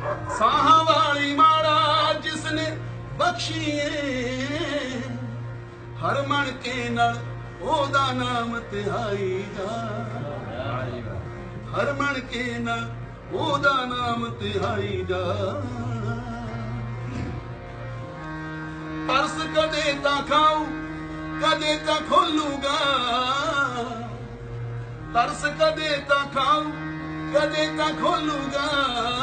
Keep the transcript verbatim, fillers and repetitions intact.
ਸਾਹਾਂ ਵਾਲੀ ਮਾੜਾ ਜਿਸਨੇ ਬਖਸ਼ੀਏ ਹਰ ਮਣ ਕੇ ਨਾਲ ਉਹਦਾ ਨਾਮ ਧਿਆਈ ਜਾ ਹਰ ਮਣ ਕੇ ਨਾਲ ਉਹਦਾ ਨਾਮ ਧਿਆਈ ਜਾ ਤਰਸ ਕਦੇ ਤਾਂ ਖਾਊ ਕਦੇ ਤਾਂ ਖੋਲੂਗਾ ਤਰਸ ਕਦੇ ਤਾਂ ਖਾਊ ਕਦੇ ਤਾਂ ਖੋਲੂਗਾ